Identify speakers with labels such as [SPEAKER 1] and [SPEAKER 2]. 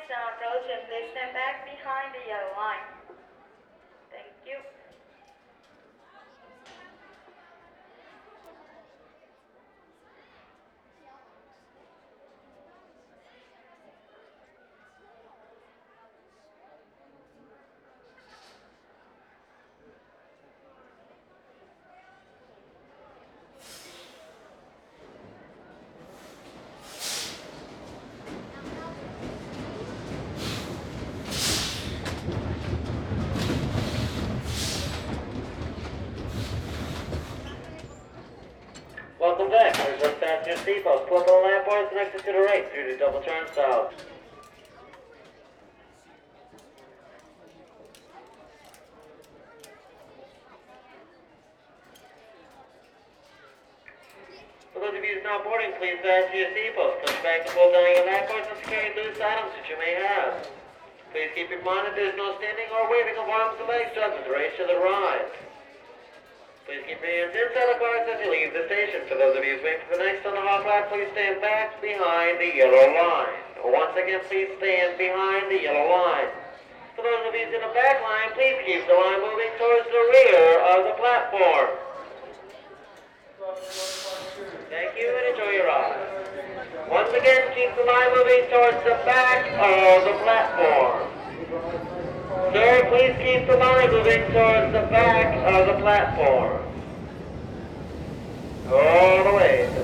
[SPEAKER 1] now approaching. Please stand back behind the yellow line. Thank you.
[SPEAKER 2] Welcome back. Please look fasten your seatbelts. Pull up on the lamp boards and exit to the right through the double turnstiles. For those of you not boarding, please fasten your seatbelts. Push back and pull down your lamp boards and secure any loose items that you may have. Please keep in mind that there is no standing or waving of arms or legs throughout the duration of the ride. Please keep your hands inside the cars as you leave the station. For those of you waiting for the next on the hot lap, please stand back behind the yellow line. Once again, please stand behind the yellow line. For those of you in the back line, please keep the line moving towards the rear of the platform. Thank you and enjoy your ride. Once again, keep the line moving towards the back of the platform. Sir, please keep the line moving towards the back of the platform. All the way.